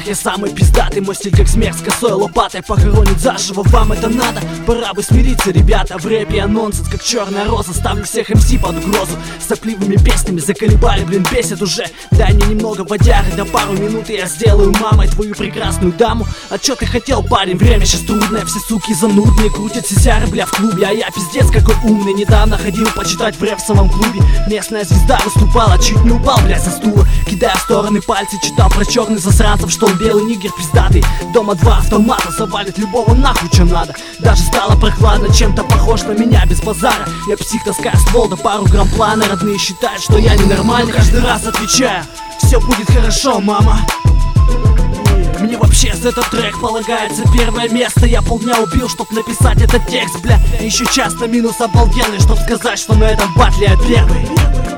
я самый пиздатый. Мой стиль как смерть с косой лопатой, похоронить заживо, вам это надо? Пора бы смириться, ребята, в рэпе я нонсенс, как черная роза. Ставлю всех МС под угрозу, сопливыми песнями заколебали, блин, бесит уже. Дай мне немного водяры, да пару минут, и я сделаю мамой твою прекрасную даму. А чё ты хотел, парень? Время сейчас трудное, все суки занудные, крутят сисяры, бля, в клубе. А я пиздец какой умный, недавно ходил почитать в рэпсовом клубе. Местная звезда выступала, чуть не упал, бля, со стула, кидая в стороны пальцы, читал про черных засранцев, что он белый нигер пиздатый. Дома 2 автомата, завалит любого нахуй, чё надо. Даже стало прохладно, чем-то похож на меня без базара. Я псих, таскаю ствол, да пару грамм плана. Родные считают, что я ненормальный, каждый раз отвечаю: все будет хорошо, мама. Мне вообще за этот трек полагается первое место. Я полдня убил, чтоб написать этот текст, бля. Еще час на минус обалденный, чтоб сказать, что на этом батле я первый.